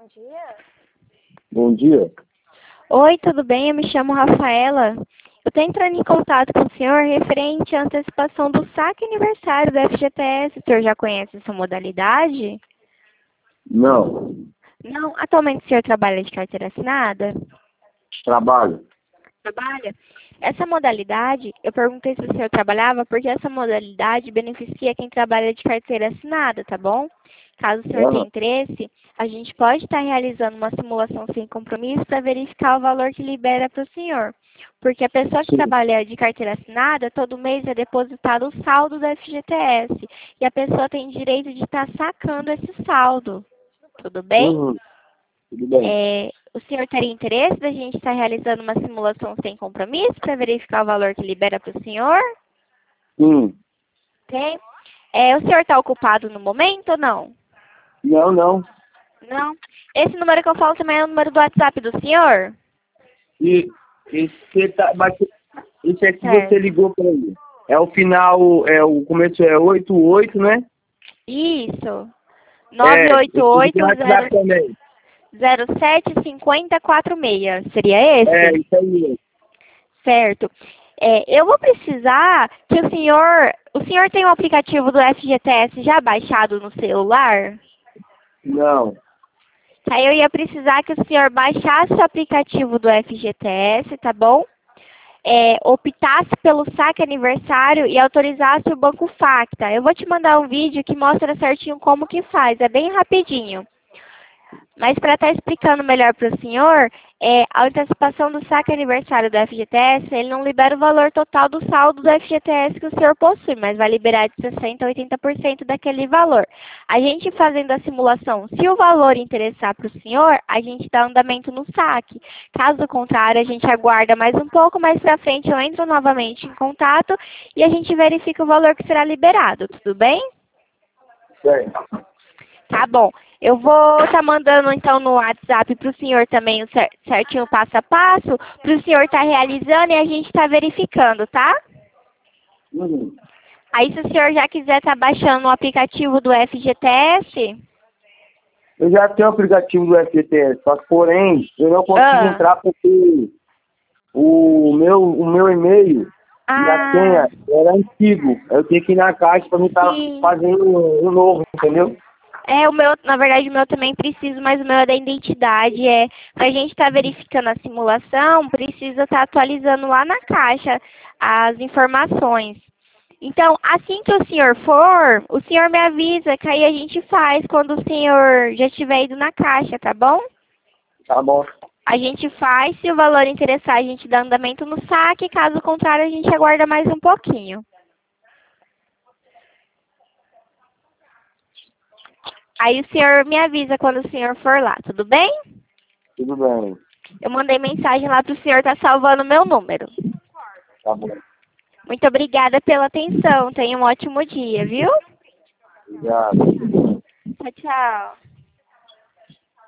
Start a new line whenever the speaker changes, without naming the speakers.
Bom dia.
Bom dia.
Oi, tudo bem? Eu me chamo Rafaela. Eu estou entrando em contato com o senhor referente à antecipação do saque aniversário do FGTS. O senhor já conhece essa modalidade?
Não.
Não? Atualmente o senhor trabalha de carteira assinada?
Trabalho.
Trabalha? Essa modalidade, eu perguntei se o senhor trabalhava, porque essa modalidade beneficia quem trabalha de carteira assinada, tá bom? Caso o senhor tenha interesse, a gente pode estar realizando uma simulação sem compromisso para verificar o valor que libera para o senhor. Porque a pessoa que
Sim.
trabalha de carteira assinada, todo mês é depositado o saldo do FGTS. E a pessoa tem direito de estar sacando esse saldo. Tudo bem?
Uhum. Tudo bem.
O senhor teria interesse da gente estar realizando uma simulação sem compromisso para verificar o valor que libera para o senhor?
Sim.
Tem. O senhor está ocupado no momento ou não?
Não, não.
Não. Esse número que eu falo também é o número do WhatsApp do senhor?
E você esse é que você
Certo.
ligou para mim. É o final, o começo é 88, né?
Isso.
Eu tô ligando no WhatsApp também.
988-07-5046. Seria esse?
Isso aí mesmo.
Certo. Eu vou precisar que o senhor... O senhor tem o aplicativo do FGTS já baixado no celular?
Não.
Aí eu ia precisar que o senhor baixasse o aplicativo do FGTS, tá bom? Optasse pelo saque aniversário e autorizasse o Banco Facta. Eu vou te mandar um vídeo que mostra certinho como que faz, é bem rapidinho. Mas para estar explicando melhor para o senhor, a antecipação do saque aniversário do FGTS, ele não libera o valor total do saldo do FGTS que o senhor possui, mas vai liberar de 60% a 80% daquele valor. A gente fazendo a simulação, se o valor interessar para o senhor, a gente dá andamento no saque. Caso contrário, a gente aguarda mais um pouco, mais para frente eu entro novamente em contato e a gente verifica o valor que será liberado, tudo bem?
Certo.
Tá bom. Eu vou estar mandando então no WhatsApp para o senhor também o certinho passo a passo, para o senhor estar realizando e a gente está verificando, tá?
Uhum.
Aí se o senhor já quiser estar baixando o aplicativo do FGTS...
Eu já tenho o aplicativo do FGTS, só que, porém, eu não consigo entrar porque o meu e-mail e a senha era antigo. Eu tenho que ir na caixa para me estar
Sim.
fazendo um novo, entendeu?
Na verdade o meu também preciso, mas o meu é da identidade. Para a gente estar verificando a simulação, precisa estar atualizando lá na caixa as informações. Então, assim que o senhor for, o senhor me avisa que aí a gente faz quando o senhor já estiver ido na caixa, tá bom?
Tá bom.
A gente faz, se o valor interessar, a gente dá andamento no saque, caso contrário, a gente aguarda mais um pouquinho. Aí o senhor me avisa quando o senhor for lá, tudo bem?
Tudo bem.
Eu mandei mensagem lá para o senhor estar salvando o meu número.
Tá bom.
Muito obrigada pela atenção. Tenha um ótimo dia, viu?
Obrigado.
Tchau, tchau.